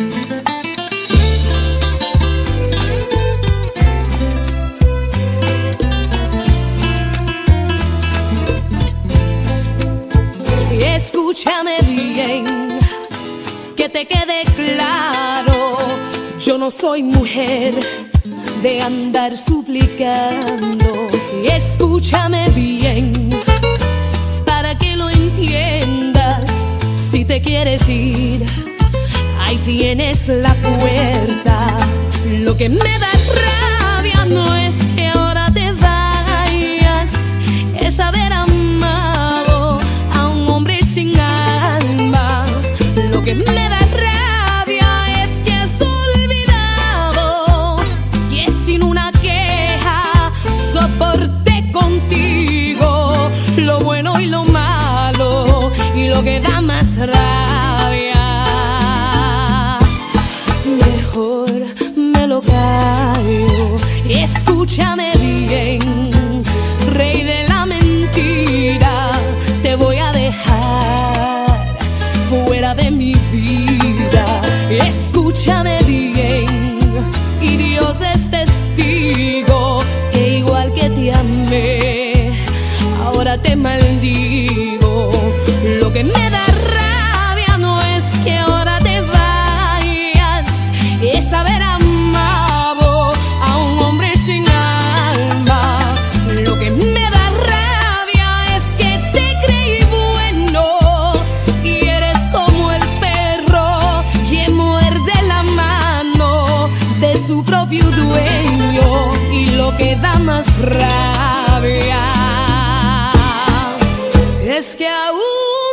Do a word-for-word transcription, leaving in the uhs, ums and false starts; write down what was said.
Escúchame bien, que te quede claro, yo no soy mujer de andar suplicando. Escúchame bien, para que lo entiendas. Si te quieres ir, ahí tienes la puerta. Lo que me da rabia no es que ahora te vayas, es haber amado a un hombre sin alma. Lo que me da rabia es que has olvidado que sin una queja soporté contigo lo bueno y lo malo y lo que da más rabia. Mejor me lo callo. Escúchame bien, rey de la mentira, te voy a dejar fuera de mi vida. Escúchame bien, y Dios es testigo, que igual que te amé, ahora te maldigo. Lo que me da rabia no es que ahora te vayas, es haber amado a un hombre sin alma. Lo que me da rabia es que te creí bueno y eres como el perro que muerde la mano de su propio dueño. Y lo que da más rabia es que aún